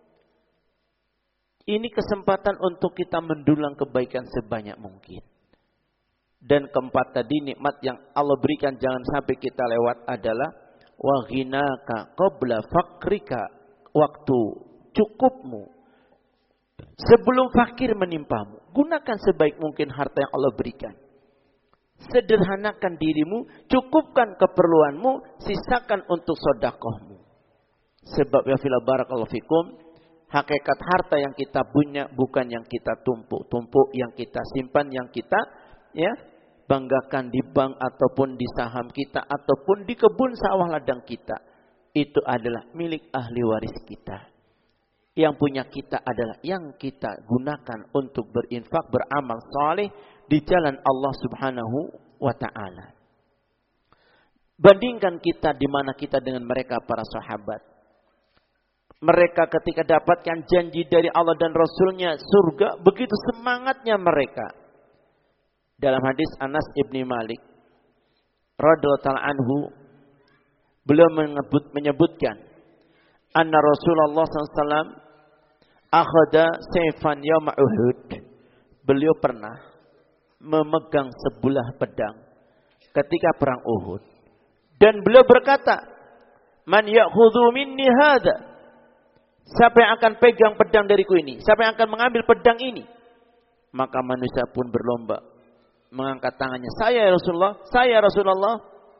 Ini kesempatan untuk kita mendulang kebaikan sebanyak mungkin. Dan keempat tadi nikmat yang Allah berikan jangan sampai kita lewat adalah wa ghinaka qabla fakrika, waktu cukupmu sebelum fakir menimpamu. Gunakan sebaik mungkin harta yang Allah berikan. Sederhanakan dirimu, cukupkan keperluanmu, sisakan untuk sedekahmu. Sebab ya fila barakallahu fikum, hakikat harta yang kita punya bukan yang kita tumpuk-tumpuk, yang kita simpan, yang kita ya banggakan di bank ataupun di saham kita ataupun di kebun sawah ladang kita. Itu adalah milik ahli waris kita. Yang punya kita adalah yang kita gunakan untuk berinfak, beramal saleh di jalan Allah Subhanahu wa taala. Bandingkan kita di mana kita dengan mereka para sahabat. Mereka ketika dapatkan janji dari Allah dan Rasulnya surga, begitu semangatnya mereka. Dalam hadis Anas ibni Malik radhiyallahu anhu, beliau menyebut, menyebutkan anna Rasulullah sallallahu alaihi wasallam akhadha sayfan yawma Uhud. Beliau pernah memegang sebulah pedang ketika perang Uhud. Dan beliau berkata, "Man ya'khudhu minni hadha?" Siapa yang akan pegang pedang dariku ini? Siapa yang akan mengambil pedang ini? Maka manusia pun berlomba mengangkat tangannya, "Saya ya Rasulullah, saya Rasulullah."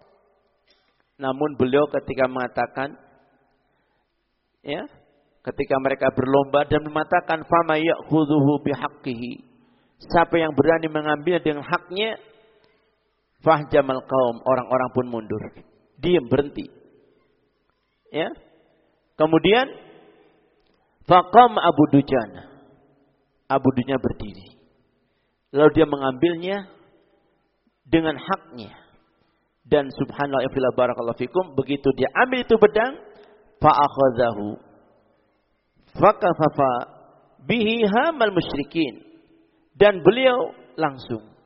Namun beliau ketika mengatakan, ya, ketika mereka berlomba dan mengatakan, "Fama ya'khudhuhu bihaqqihi." Siapa yang berani mengambil dengan haknya? Fahjamal qaum, orang-orang pun mundur. Diam, berhenti. Ya. Kemudian faqam Abu Dujana. Abu Dujana berdiri. Lalu dia mengambilnya dengan haknya. Dan subhanallah wa barakallahu fikum, begitu dia ambil itu pedang, fa akhadhahu fakafafa bihi hamal musyrikin. Dan beliau langsung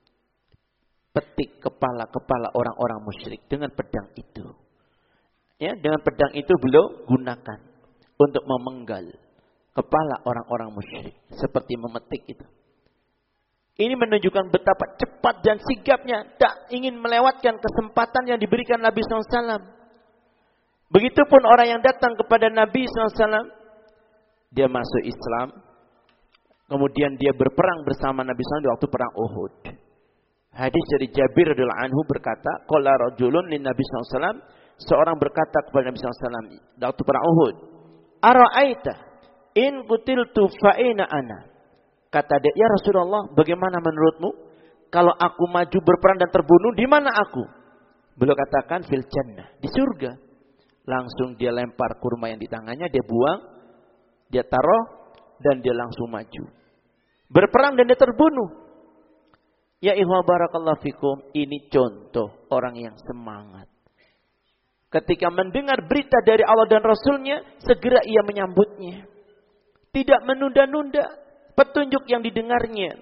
petik kepala-kepala orang-orang musyrik dengan pedang itu. Ya, dengan pedang itu beliau gunakan untuk memenggal kepala orang-orang musyrik seperti memetik itu. Ini menunjukkan betapa cepat dan sigapnya, tak ingin melewatkan kesempatan yang diberikan Nabi shallallahu alaihi wasallam. Begitupun orang yang datang kepada Nabi shallallahu alaihi wasallam, dia masuk Islam, kemudian dia berperang bersama Nabi shallallahu alaihi wasallam di waktu perang Uhud. Hadis dari Jabir radhiyallahu anhu berkata, qala rajulun lin Nabi shallallahu alaihi wasallam, seorang berkata kepada Nabi shallallahu alaihi wasallam di waktu perang Uhud, "Ara'aita in qutiltu fa aina ana?" Kata dia, "Ya Rasulullah, bagaimana menurutmu kalau aku maju berperang dan terbunuh, di mana aku?" Beliau katakan, "Fil jannah," di surga. Langsung dia lempar kurma yang di tangannya, dia buang, dia taruh, dan dia langsung maju. Berperang dan dia terbunuh. Ya ikhwan barakallahu fikum, ini contoh orang yang semangat. Ketika mendengar berita dari Allah dan Rasulnya, segera ia menyambutnya. Tidak menunda-nunda petunjuk yang didengarnya.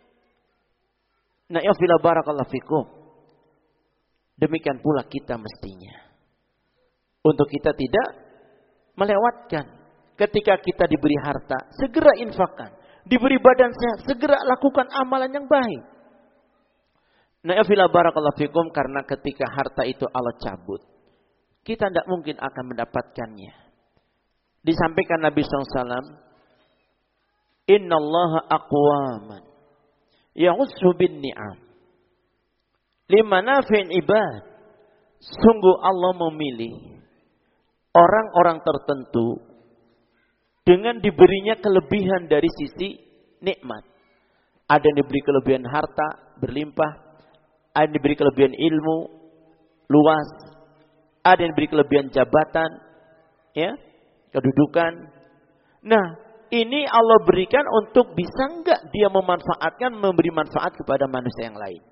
Nah ya fila barakallahu fikum. Demikian pula kita mestinya. Untuk kita tidak melewatkan. Ketika kita diberi harta, segera infakkan. Diberi badan sehat, segera lakukan amalan yang baik. Nah, ya barakallahu fikum, karena ketika harta itu Allah cabut, kita tidak mungkin akan mendapatkannya. Disampaikan Nabi shallallahu alaihi wasallam, "Innallaha aqwaman ya'ussu bin ni'am limanafi'in ibad." Sungguh Allah memilih orang-orang tertentu dengan diberinya kelebihan dari sisi nikmat. Ada yang diberi kelebihan harta berlimpah, ada yang diberi kelebihan ilmu luas, ada yang diberi kelebihan jabatan, ya, kedudukan. Nah, ini Allah berikan untuk bisa enggak dia memanfaatkan, memberi manfaat kepada manusia yang lain.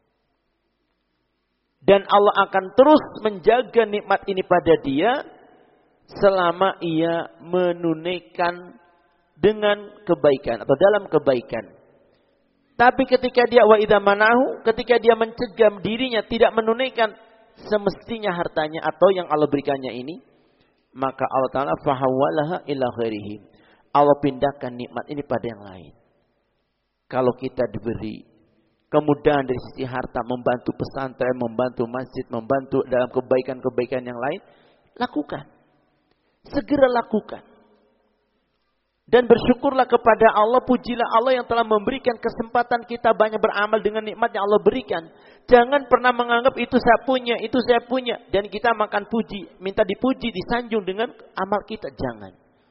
Dan Allah akan terus menjaga nikmat ini pada dia selama ia menunaikan dengan kebaikan atau dalam kebaikan. Tapi ketika dia wa idza manahu, ketika dia mencegah dirinya tidak menunaikan semestinya hartanya atau yang Allah berikannya ini, maka Allah Ta'ala fahawalaha ila ghairihi. Allah pindahkan nikmat ini pada yang lain. Kalau kita diberi kemudahan dari sisi harta, membantu pesantren, membantu masjid, membantu dalam kebaikan-kebaikan yang lain, lakukan. Segera lakukan. Dan bersyukurlah kepada Allah, pujilah Allah yang telah memberikan kesempatan kita banyak beramal dengan nikmat yang Allah berikan. Jangan pernah menganggap itu saya punya, itu saya punya. Dan kita makan puji, minta dipuji, disanjung dengan amal kita. Jangan.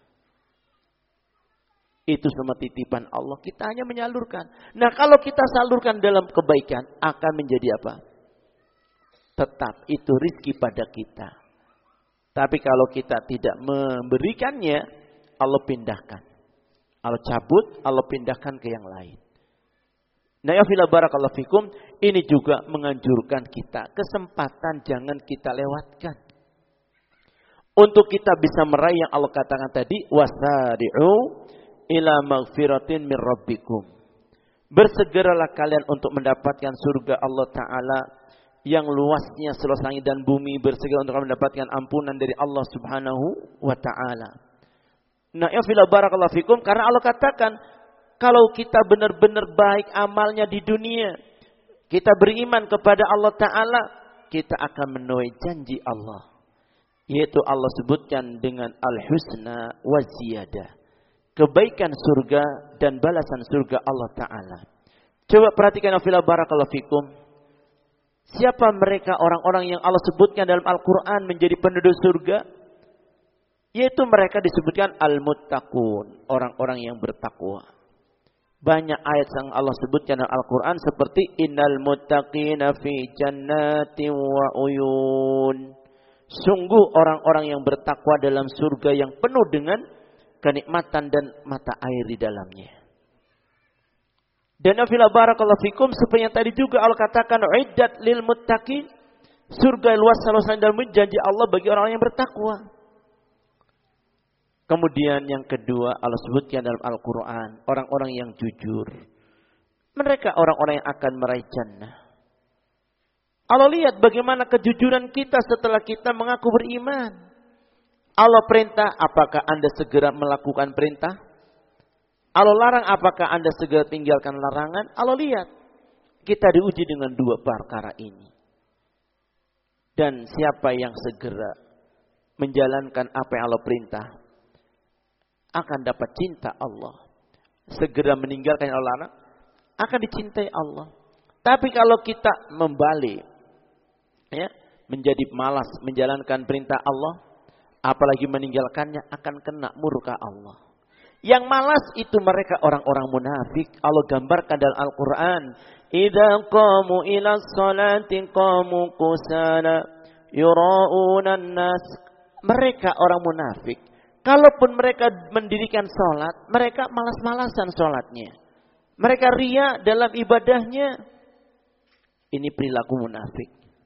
Itu semua titipan Allah, kita hanya menyalurkan. Nah kalau kita salurkan dalam kebaikan, akan menjadi apa? Tetap itu rizki pada kita. Tapi kalau kita tidak memberikannya, Allah pindahkan. Allah cabut, Allah pindahkan ke yang lain. Nah ya fila barakallahu fikum, ini juga menganjurkan kita. Kesempatan jangan kita lewatkan. Untuk kita bisa meraih yang Allah katakan tadi, wasari'u ila maghfiratin min rabbikum. Bersegeralah kalian untuk mendapatkan surga Allah Ta'ala yang luasnya seluas langit dan bumi. Bersegera untuk mendapatkan ampunan dari Allah Subhanahu wa Ta'ala. Nah, ya fila barakallahu fikum, karena Allah katakan kalau kita benar-benar baik amalnya di dunia, kita beriman kepada Allah Ta'ala, kita akan menuai janji Allah. Yaitu Allah sebutkan dengan al-husna wa ziyadah. Kebaikan surga dan balasan surga Allah Ta'ala. Coba perhatikan afila barakallahu fikum. Siapa mereka orang-orang yang Allah sebutkan dalam Al-Quran menjadi penduduk surga? Yaitu mereka disebutkan al-muttaqun, orang-orang yang bertakwa. Banyak ayat yang Allah sebutkan dalam Al-Quran seperti innal muttaqina fi jannatin wa uyun. Sungguh orang-orang yang bertakwa dalam surga yang penuh dengan kenikmatan dan mata air di dalamnya. Dan afila barakallahu fikum, seperti yang tadi juga Allah katakan iddat lil muttaqin, surga luas luasan dalam janji Allah bagi orang yang bertakwa. Kemudian yang kedua Allah sebutkan dalam Al-Quran orang-orang yang jujur. Mereka orang-orang yang akan meraih jannah. Allah lihat bagaimana kejujuran kita setelah kita mengaku beriman. Allah perintah, apakah Anda segera melakukan perintah? Allah larang, apakah Anda segera tinggalkan larangan? Allah lihat, kita diuji dengan dua perkara ini. Dan siapa yang segera menjalankan apa yang Allah perintah, akan dapat cinta Allah. Segera meninggalkan yang Allah larang, akan dicintai Allah. Tapi kalau kita membalik, ya, menjadi malas menjalankan perintah Allah, apalagi meninggalkannya, akan kena murka Allah. Yang malas itu mereka orang-orang munafik. Allah gambarkan dalam Al-Quran, idza qamu ila sholati qamu kusala yura'una an-nas. Mereka orang munafik, kalaupun mereka mendirikan sholat, mereka malas-malasan sholatnya. Mereka riya dalam ibadahnya. Ini perilaku munafik.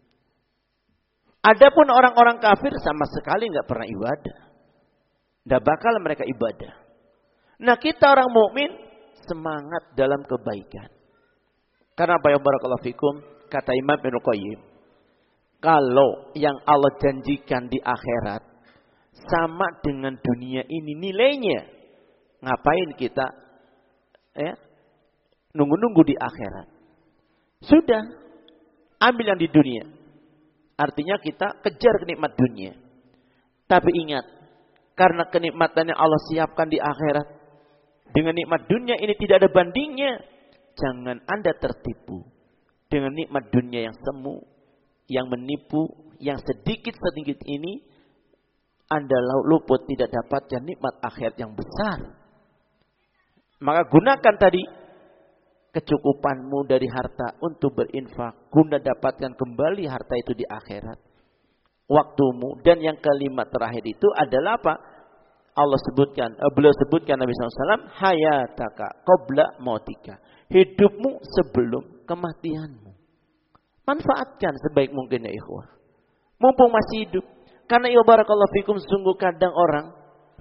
Adapun orang-orang kafir sama sekali nggak pernah ibadah. Nggak bakal mereka ibadah. Nah, kita orang mukmin semangat dalam kebaikan. Karena apa ya barakallahu fikum, kata Imam Ibnu Qayyim, kalau yang Allah janjikan di akhirat sama dengan dunia ini nilainya, ngapain kita ya nunggu-nunggu di akhirat? Sudah, ambil yang di dunia. Artinya kita kejar kenikmat dunia. Tapi ingat, karena kenikmatannya Allah siapkan di akhirat, dengan nikmat dunia ini tidak ada bandingnya. Jangan Anda tertipu dengan nikmat dunia yang semu, yang menipu, yang sedikit-sedikit ini. Anda luput tidak dapatkan nikmat akhirat yang besar. Maka gunakan tadi kecukupanmu dari harta untuk berinfak, guna dapatkan kembali harta itu di akhirat. Waktumu. Dan yang kelima terakhir itu adalah apa? Allah sebutkan, beliau sebutkan Nabi shallallahu alaihi wasallam, hayataka qabla mautika. Hidupmu sebelum kematianmu. Manfaatkan sebaik mungkin ya ikhwah. Mumpung masih hidup. Karena ya barakallahu fikum, sungguh kadang orang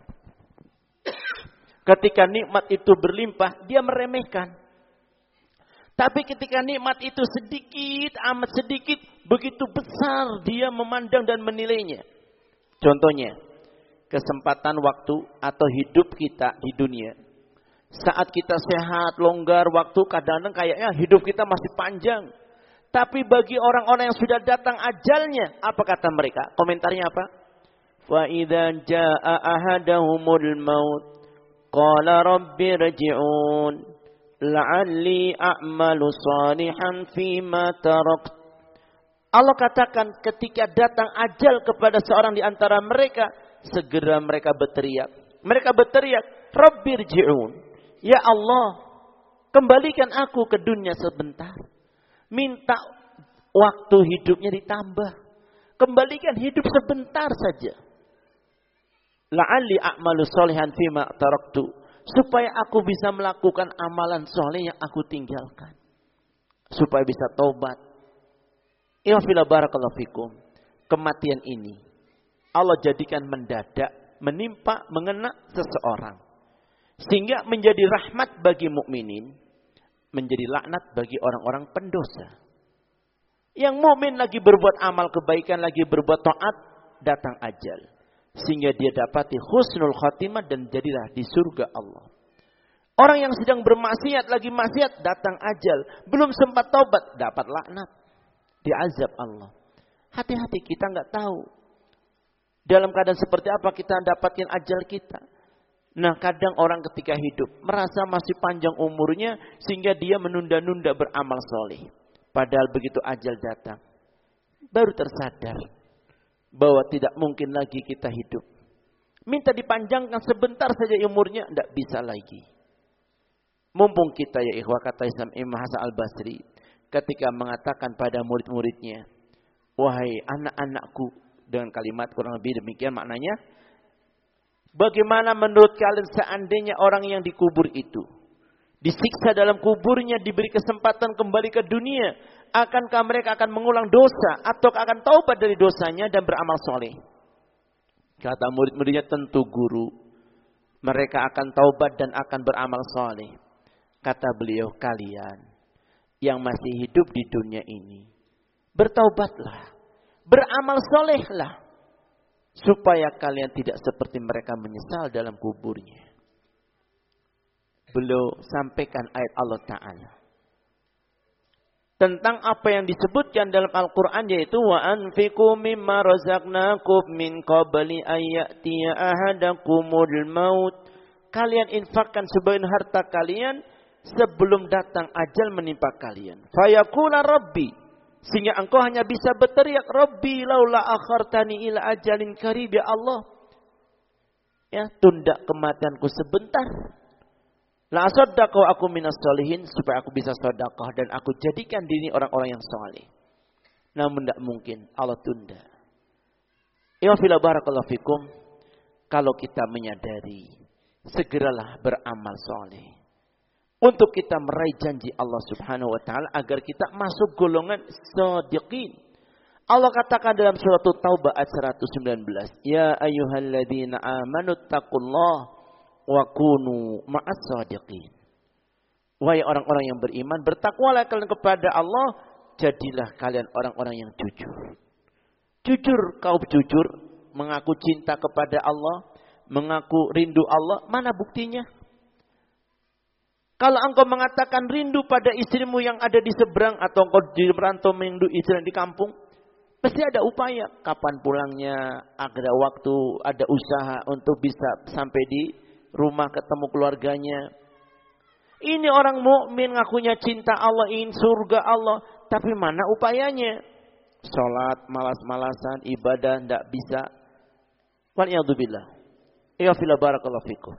ketika nikmat itu berlimpah, dia meremehkan. Tapi ketika nikmat itu sedikit, amat sedikit, begitu besar dia memandang dan menilainya. Contohnya, kesempatan waktu atau hidup kita di dunia. Saat kita sehat, longgar waktu, kadang-kadang kayaknya hidup kita masih panjang. Tapi bagi orang-orang yang sudah datang ajalnya, apa kata mereka? Komentarnya apa? Fa idza jaa ahadahumul maut qala rabbi rji'un la'alli a'malu salihan fima tarakt. Allah katakan ketika datang ajal kepada seorang di antara mereka, segera mereka berteriak. Mereka berteriak, Rabbi rji'un. Ya Allah, kembalikan aku ke dunia sebentar. Minta waktu hidupnya ditambah. Kembalikan hidup sebentar saja. La'alli a'malu sholihan fima taraktu. Supaya aku bisa melakukan amalan soleh yang aku tinggalkan. Supaya bisa taubat. Ya fila barakallahu fikum. Kematian ini Allah jadikan mendadak, menimpa, mengena seseorang. Sehingga menjadi rahmat bagi mukminin, menjadi laknat bagi orang-orang pendosa. Yang mukmin lagi berbuat amal kebaikan, lagi berbuat taat, datang ajal. Sehingga dia dapati husnul khatimah dan jadilah di surga Allah. Orang yang sedang bermaksiat, lagi maksiat, datang ajal. Belum sempat taubat, dapat laknat. Diazab Allah. Hati-hati, kita nggak tahu. Dalam keadaan seperti apa kita dapatkan ajal kita. Nah, kadang orang ketika hidup merasa masih panjang umurnya sehingga dia menunda-nunda beramal soleh. Padahal begitu ajal datang, baru tersadar bahwa tidak mungkin lagi kita hidup. Minta dipanjangkan sebentar saja umurnya, tidak bisa lagi. Mumpung kita ya ikhwah, kata Islam Imam Hasan Al-Basri ketika mengatakan pada murid-muridnya, wahai anak-anakku, dengan kalimat kurang lebih demikian maknanya, bagaimana menurut kalian seandainya orang yang dikubur itu disiksa dalam kuburnya, diberi kesempatan kembali ke dunia, akankah mereka akan mengulang dosa atau akan taubat dari dosanya dan beramal soleh? Kata murid-muridnya, tentu guru, mereka akan taubat dan akan beramal soleh. Kata beliau, kalian yang masih hidup di dunia ini, bertaubatlah, beramal solehlah, supaya kalian tidak seperti mereka menyesal dalam kuburnya. Beliau sampaikan ayat Allah Ta'ala tentang apa yang disebutkan dalam Al-Quran, yaitu wa anfiqu mimma razaqnakum min qabli ayyatiya ahadakumul maut. Kalian infakkan sebagian harta kalian sebelum datang ajal menimpa kalian. Fayaqula rabbi, sehingga engkau hanya bisa berteriak, Rabbi laula akhartani ila ajalin qarib, ya Allah, ya tunda kematianku sebentar. La asaddaqu aku minas solihin, supaya aku bisa sedekah dan aku jadikan diri orang-orang yang saleh. Namun tidak mungkin Allah tunda. Ya fila barakallahu fikum, kalau kita menyadari, segeralah beramal saleh. Untuk kita meraih janji Allah Subhanahu wa taala agar kita masuk golongan shadiqin. Allah katakan dalam surat Taubah ayat seratus sembilan belas, ya ayyuhalladzina amanu taqullaha wa kunu ma'as shadiqin. Wahai orang-orang yang beriman, bertakwalah kalian kepada Allah, jadilah kalian orang-orang yang jujur. Jujur, kau jujur mengaku cinta kepada Allah, mengaku rindu Allah, mana buktinya? Kalau engkau mengatakan rindu pada istrimu yang ada di seberang, atau engkau di merantau merindu istri di kampung, pasti ada upaya. Kapan pulangnya, ada waktu, ada usaha untuk bisa sampai di rumah ketemu keluarganya. Ini orang mukmin ngakunya cinta Allah, ingin surga Allah, tapi mana upayanya? Salat malas-malasan, ibadah tidak bisa. Waliyadzubillah. Ya fila barakallahu fikum.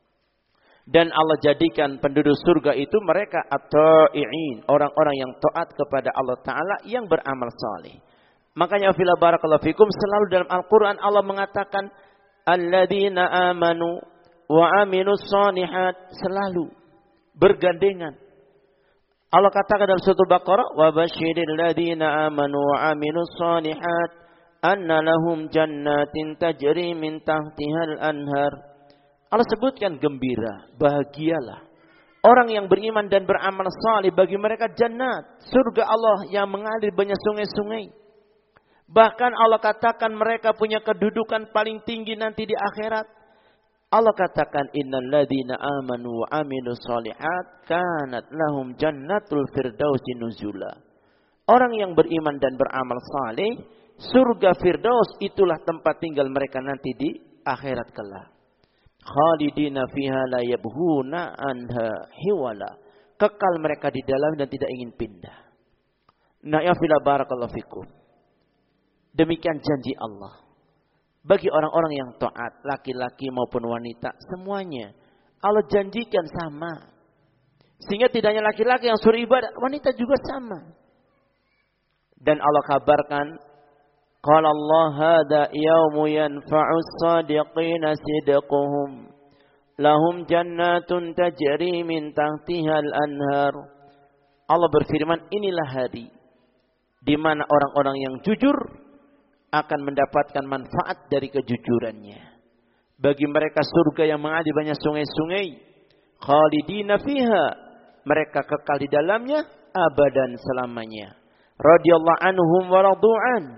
Dan Allah jadikan penduduk surga itu mereka at-ta'i'in, orang-orang yang taat kepada Allah Ta'ala, yang beramal saleh. Makanya fila barakallahu fikum, selalu dalam Al-Quran Allah mengatakan alladzina amanu wa aminus shalihat, selalu bergandengan. Allah katakan dalam surat Al-Baqarah, wa basyiril ladzina amanu wa aminus shalihat anna lahum jannatin tajri min tahtihal anhar. Allah sebutkan gembira, bahagialah orang yang beriman dan beramal saleh, bagi mereka jannat, surga Allah yang mengalir banyak sungai-sungai. Bahkan Allah katakan mereka punya kedudukan paling tinggi nanti di akhirat. Allah katakan innal ladzina amanu wa amilus shalihat kanat lahum jannatul firdausi nuzula. Orang yang beriman dan beramal saleh, surga Firdaus itulah tempat tinggal mereka nanti di akhirat kelak. Khalidina fiha la yabghuna anha hiwala. Kekal mereka di dalam dan tidak ingin pindah. Nah ya fila barakallahu fikum. Demikian janji Allah. Bagi orang-orang yang taat, laki-laki maupun wanita, semuanya Allah janjikan sama. Sehingga tidak hanya laki-laki yang suruh ibadah, wanita juga sama. Dan Allah kabarkan, qala Allah hadza yaumu yanfa'us shadiqina sidquhum lahum jannatun tajri min tahtihal anhar. Allah berfirman, inilah hari di mana orang-orang yang jujur akan mendapatkan manfaat dari kejujurannya. Bagi mereka surga yang mengalir banyak sungai-sungai, khalidina fiha, mereka kekal di dalamnya abadan selamanya. Radhiyallahu anhum wa radu'an,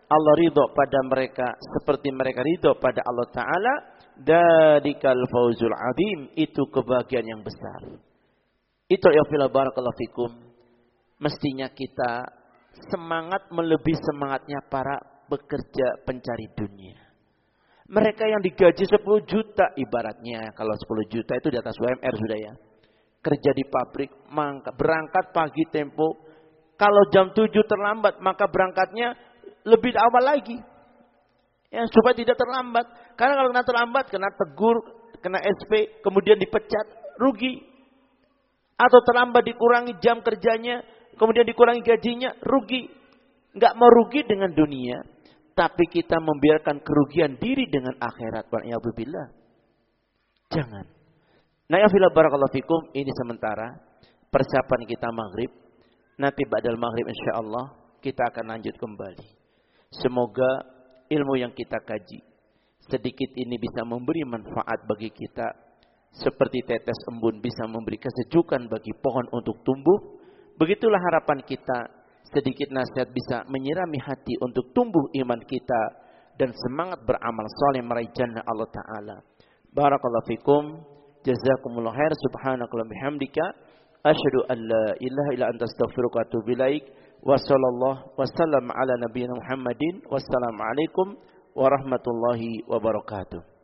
Allah ridho pada mereka seperti mereka ridho pada Allah Ta'ala, dalikal fawzul azim, itu kebahagiaan yang besar. Itu ya fila barakallahu fikum. Mestinya kita semangat melebihi semangatnya para bekerja pencari dunia. Mereka yang digaji sepuluh juta ibaratnya, kalau sepuluh juta itu di atas U M R sudah ya. Kerja di pabrik, berangkat pagi tempo. Kalau jam tujuh terlambat, maka berangkatnya lebih awal lagi. Ya, supaya tidak terlambat. Karena kalau kena terlambat, kena tegur, kena S P, kemudian dipecat, rugi. Atau terlambat dikurangi jam kerjanya, kemudian dikurangi gajinya, rugi. Enggak mau rugi dengan dunia, tapi kita membiarkan kerugian diri dengan akhirat. Wa'iyadzubillah. Jangan. Nah ya fillah barakallahu fikum, ini sementara persiapan kita maghrib. Nanti ba'dal maghrib insyaallah kita akan lanjut kembali. Semoga ilmu yang kita kaji sedikit ini bisa memberi manfaat bagi kita. Seperti tetes embun bisa memberi kesejukan bagi pohon untuk tumbuh. Begitulah harapan kita. Sedikit nasihat bisa menyirami hati untuk tumbuh iman kita. Dan semangat beramal soleh meraih jannah Allah Ta'ala. Barakallahu fikum. Jazakumullah khair. Subhanakallahumma bihamdika. Asyhadu an la ilaha illa anta astaghfiruka wa atubu ilaik. Wa sallallahu wasallam ala nabiyina Muhammadin. Wassalamualaikum warahmatullahi wabarakatuh.